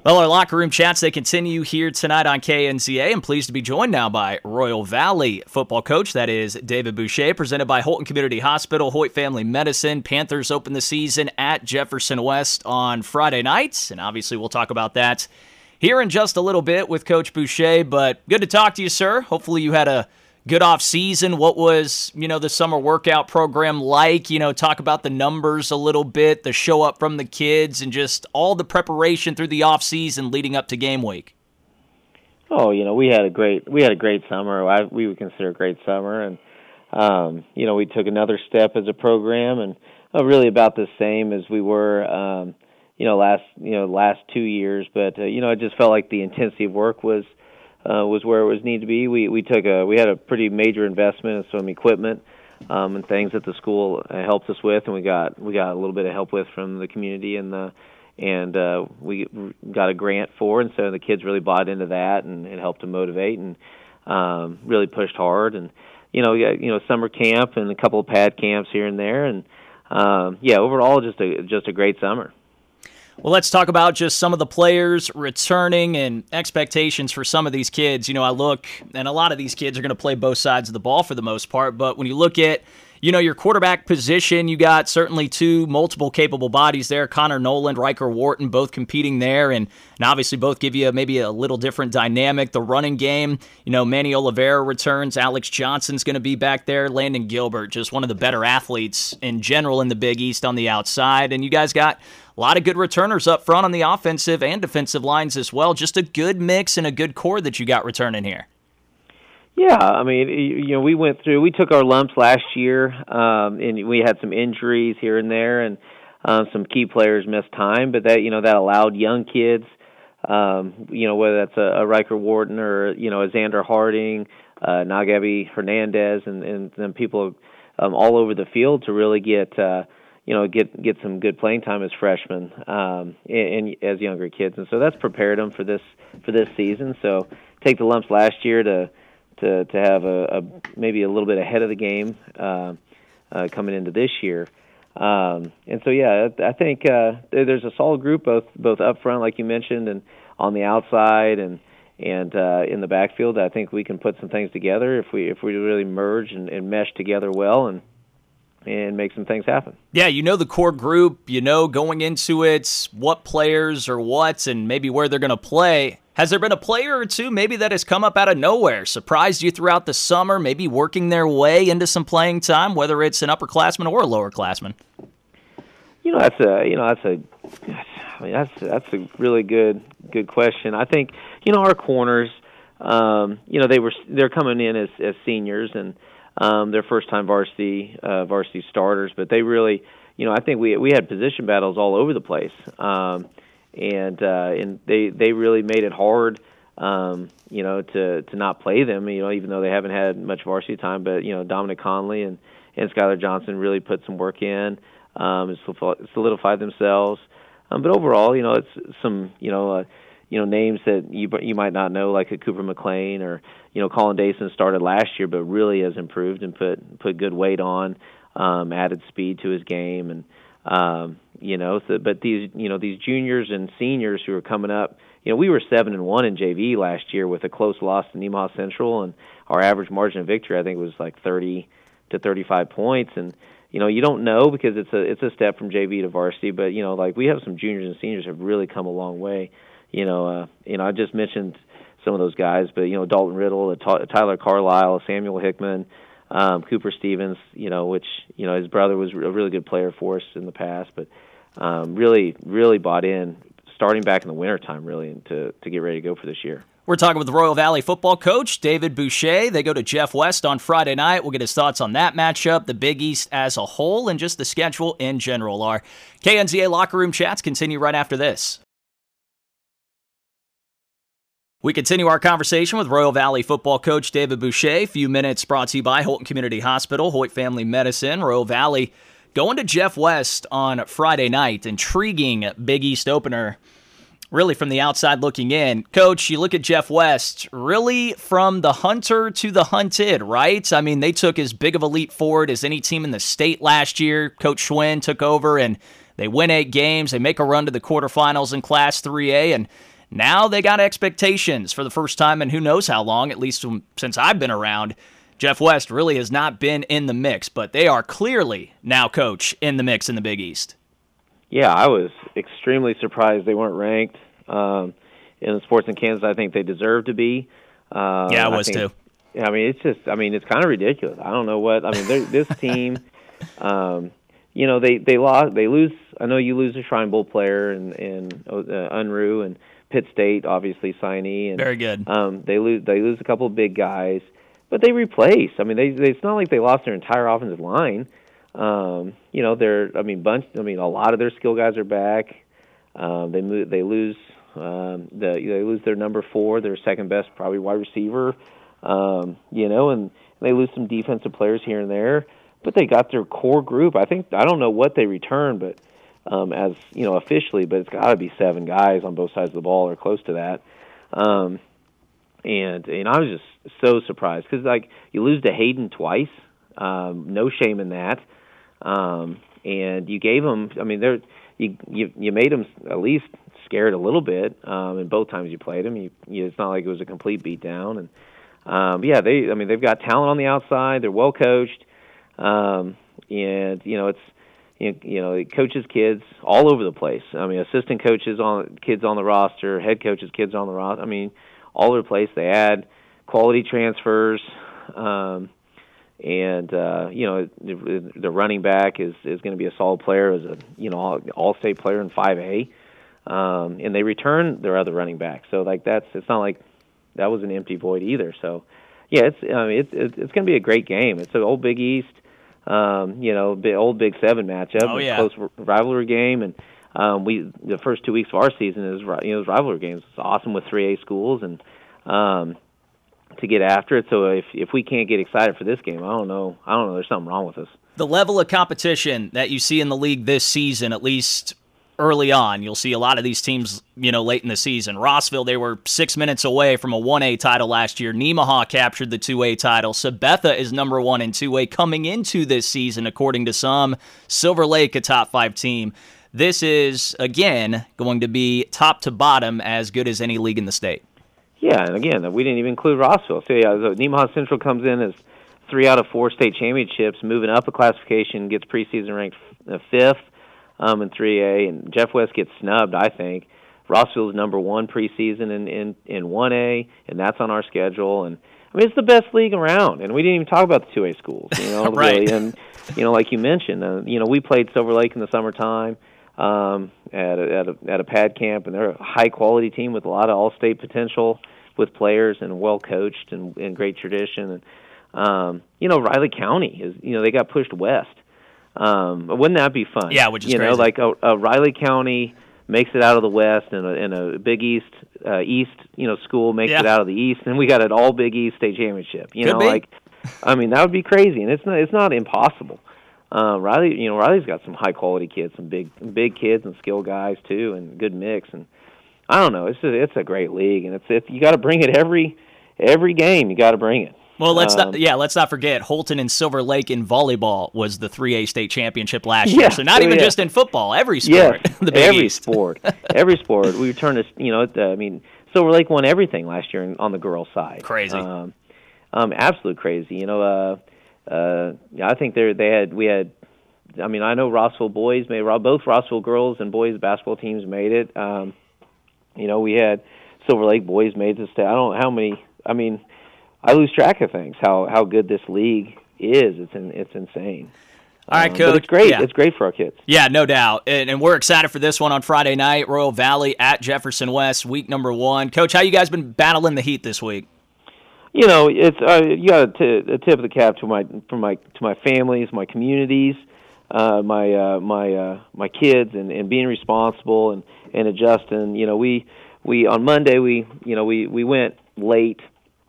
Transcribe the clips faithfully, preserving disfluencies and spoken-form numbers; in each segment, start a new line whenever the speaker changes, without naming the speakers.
Well, our locker room chats, they continue here tonight on K N Z A. I'm pleased to be joined now by Royal Valley football coach, that is David Boucher, presented by Holton Community Hospital, Hoyt Family Medicine. Panthers open the season at Jefferson West on Friday nights, and obviously we'll talk about that here in just a little bit with Coach Boucher, but good to talk to you, sir. Hopefully you had a good off season. What was, you know, the summer workout program like? You know, talk about the numbers a little bit, the show up from the kids, and just all the preparation through the off season leading up to game week.
Oh, you know, we had a great we had a great summer. I, we would consider a great summer, and um, you know, we took another step as a program, and uh, really about the same as we were, um, you know, last you know last two years. But uh, you know, I just felt like the intensity of work was. Uh, was where it was needed to be. We we took a we had a pretty major investment in some equipment um, and things that the school uh, helped us with, and we got we got a little bit of help with from the community, and the and uh, we got a grant for, and so the kids really bought into that, and it helped to motivate, and um, really pushed hard, and you know we got, you know summer camp and a couple of pad camps here and there, and um, yeah, overall just a just a great summer.
Well, let's talk about just some of the players returning and expectations for some of these kids. You know, I look, and a lot of these kids are going to play both sides of the ball for the most part, but when you look at, you know, your quarterback position, you got certainly two multiple capable bodies there, Connor Noland, Riker Wharton, both competing there, and, and obviously both give you maybe a little different dynamic. The running game, you know, Manny Oliveira returns, Alex Johnson's going to be back there, Landon Gilbert, just one of the better athletes in general in the Big East on the outside, and you guys got a lot of good returners up front on the offensive and defensive lines as well. Just a good mix and a good core that you got returning here.
Yeah, I mean, you know, we went through, we took our lumps last year, um, and we had some injuries here and there, and uh, some key players missed time, but that, you know, that allowed young kids, um, you know, whether that's a, a Riker Wharton or, you know, a Xander Harding, uh, Nagabi Hernandez, and, and, and people um, all over the field to really get, uh, you know, get get some good playing time as freshmen um, and, and as younger kids, and so that's prepared them for this for this season. So take the lumps last year to to to have a, a maybe a little bit ahead of the game uh, uh, coming into this year, um, and so yeah, I think uh, there's a solid group both both up front, like you mentioned, and on the outside, and and uh, in the backfield. I think we can put some things together if we if we really merge and, and mesh together well, and. and make some things happen.
Yeah, you know the core group, you know going into it what players or what and maybe where they're going to play. Has there been a player or two maybe that has come up out of nowhere, surprised you throughout the summer, maybe working their way into some playing time, whether it's an upperclassman or a lowerclassman?
You know, that's a you know that's a I mean that's that's a really good good question. I think you know our corners, um, you know they were they're coming in as as seniors and. Um, their first-time varsity uh, varsity starters, but they really, you know, I think we we had position battles all over the place, um, and uh, and they they really made it hard, um, you know, to to not play them, you know, even though they haven't had much varsity time. But you know, Dominic Conley and and Skylar Johnson really put some work in, um, and solidified themselves. Um, but overall, you know, it's some you know. Uh, you know, names that you you might not know, like a Cooper McLean or, you know, Colin Dason started last year, but really has improved and put put good weight on, um, added speed to his game, and um, you know, so, but these you know these juniors and seniors who are coming up, you know, we were seven and one in J V last year with a close loss to Nemaha Central, and our average margin of victory I think was like thirty to thirty-five points, and you know, you don't know because it's a it's a step from J V to varsity, but you know, like we have some juniors and seniors have really come a long way. You know, uh, you know, I just mentioned some of those guys, but you know, Dalton Riddle, uh, Tyler Carlisle, Samuel Hickman, um, Cooper Stevens. You know, which you know his brother was a really good player for us in the past, but um, really, really bought in starting back in the wintertime, really, and to to get ready to go for this year.
We're talking with the Royal Valley football coach, David Boucher. They go to Jeff West on Friday night. We'll get his thoughts on that matchup, the Big East as a whole, and just the schedule in general. Our K N Z A locker room chats continue right after this. We continue our conversation with Royal Valley football coach David Boucher. A few minutes brought to you by Holton Community Hospital, Hoyt Family Medicine. Royal Valley going to Jeff West on Friday night. Intriguing Big East opener, really from the outside looking in. Coach, you look at Jeff West, really from the hunter to the hunted, right? I mean, they took as big of a leap forward as any team in the state last year. Coach Schwinn took over, and they win eight games. They make a run to the quarterfinals in Class three A, and Now they got expectations for the first time in who knows how long, at least since I've been around. Jeff West really has not been in the mix, but they are clearly now, Coach, in the mix in the Big East.
Yeah, I was extremely surprised they weren't ranked um, in the sports in Kansas. I think they deserve to be. Uh,
yeah, I was
I think,
too.
I mean, it's just, I mean, it's kind of ridiculous. I don't know what, I mean, this team, um, you know, they, they lost, they lose, I know you lose a Shrine Bowl player and, and uh, Unruh and Pitt State, obviously, signee. And,
Very good.
Um, they lose, they lose a couple of big guys, but they replace. I mean, they, they it's not like they lost their entire offensive line. Um, you know, they're, I mean, bunch, I mean, a lot of their skill guys are back. Um, they move, they lose, um, the, they lose their number four, their second best, probably wide receiver. Um, you know, and they lose some defensive players here and there, but they got their core group. I think, I don't know what they return, but, um, as, you know, officially, but it's got to be seven guys on both sides of the ball or close to that. Um, and, and I was just so surprised because, like, you lose to Hayden twice. Um, no shame in that. Um, and you gave them, I mean, they're, you, you, you made them at least scared a little bit. Um, and both times you played them, you, you, it's not like it was a complete beatdown. And, um, yeah, they, I mean, they've got talent on the outside. They're well coached. Um, and, you know, it's, you know, you know, it coaches kids all over the place. I mean, assistant coaches on kids on the roster, head coaches, kids on the roster. I mean, all over the place. They add quality transfers. Um, And, uh, you know, the, the running back is, is going to be a solid player, as a, you know, all, all-state player in five A. Um, and they return their other running back. So, like, that's, it's not like that was an empty void either. So, yeah, it's, I mean, it's, it's, it's going to be a great game. It's an old Big East, um, you know, big, old Big Seven matchup.
Oh, yeah.
Close rivalry game. And um, we, the first two weeks of our season is, you know, rivalry games. It's awesome with three A schools. And, um, to get after it. So if if we can't get excited for this game, I don't know. I don't know. There's something wrong with us.
The level of competition that you see in the league this season, at least early on, you'll see a lot of these teams, you know, late in the season. Rossville, they were six minutes away from a one A title last year. Nemaha captured the two A title. Sabetha is number one in two A coming into this season, according to some. Silver Lake, a top five team. This is, again, going to be top to bottom as good as any league in the state.
Yeah, and again, we didn't even include Rossville. So, yeah, so Nemaha Central comes in as three out of four state championships, moving up a classification, gets preseason ranked fifth um, in three A, and Jeff West gets snubbed, I think. Rossville's number one preseason in, in, in one A, and that's on our schedule. And I mean, it's the best league around, and we didn't even talk about the two A schools, you know,
right.
really. And, you know, like you mentioned, uh, you know, we played Silver Lake in the summertime. Um, at a, at a at a pad camp, and they're a high quality team with a lot of all state potential, with players and well coached and, and great tradition. And um, you know, Riley County is, you know, they got pushed west. Um, wouldn't that be fun?
Yeah, which is
you
crazy.
know, like a, a Riley County makes it out of the west, and a, and a Big East uh, East you know school makes
yeah.
it out of the East, and we got an all Big East state championship. You
Could
know,
be.
like I mean, that would be crazy, and it's not it's not impossible. Uh, Riley, you know, Riley's got some high quality kids, some big, big kids and skill guys too, and good mix. And I don't know, it's a, it's a great league, and it's, it's you got to bring it every every game. You got to bring it.
Well, let's
um,
not yeah, let's not forget Holton and Silver Lake in volleyball was the three A state championship last year.
Yeah,
So not
oh,
even
yeah.
just in football, every sport.
Yes,
the Big
every
East.
sport, every sport. We returned to you know, the, I mean, Silver Lake won everything last year on the girls' side.
Crazy,
um, um, absolute crazy. You know, uh, uh, I think they they had we had. I mean, I know Rossville boys made both Rossville girls and boys basketball teams made it. Um, you know, we had Silver Lake boys made the state. I don't know how many. I mean, I lose track of things. How how good this league is. It's in, it's insane.
All right,
um,
Coach.
But it's great.
Yeah.
It's great for our kids.
Yeah, no doubt. And, and we're excited for this one on Friday night. Royal Valley at Jefferson West, week number one. Coach, how you guys been battling the heat this week?
You know, it's uh, you got a, t- a tip of the cap to my for my to my families, my communities. Uh, my uh, my uh, my kids and, and being responsible and, and adjusting. You know, we we on Monday we you know we, we went late,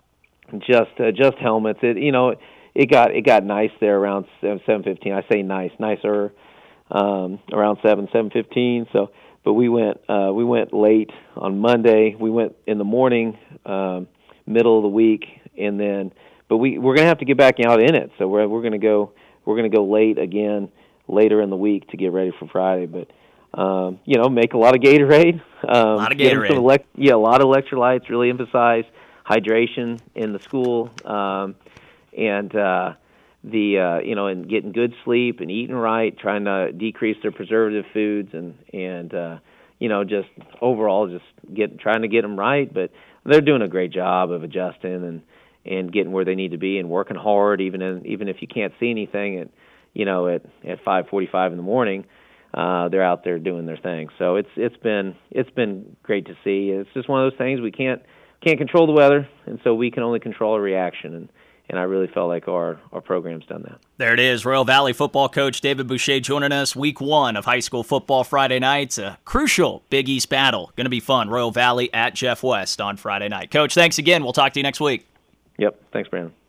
just uh, just helmets. It you know it got it got nice there around seven fifteen. I say nice, nicer um, around seven seven fifteen. So, but we went uh, we went late on Monday. We went in the morning, um, middle of the week, and then but we we're gonna have to get back out in it. So we're we're gonna go we're gonna go late again. Later in the week to get ready for Friday. But um, you know, make a lot of Gatorade. Um,
a lot of
get 'em
Gatorade.
some elect- yeah, a lot of electrolytes. Really emphasize hydration in the school, um, and uh, the uh, you know, and getting good sleep and eating right, trying to decrease their preservative foods, and and uh, you know, just overall, just get trying to get them right. But they're doing a great job of adjusting and and getting where they need to be and working hard, even in, even if you can't see anything at you know at at five forty-five in the morning. Uh, they're out there doing their thing. So it's it's been it's been great to see. It's just one of those things we can't can't control the weather, and so we can only control a reaction. And, and I really felt like our, our program's done that.
There it is. Royal Valley football coach David Boucher joining us. Week one of high school football Friday nights. A crucial Big East battle. Going to be fun. Royal Valley at Jeff West on Friday night. Coach, thanks again. We'll talk to you next week.
Yep. Thanks, Brandon.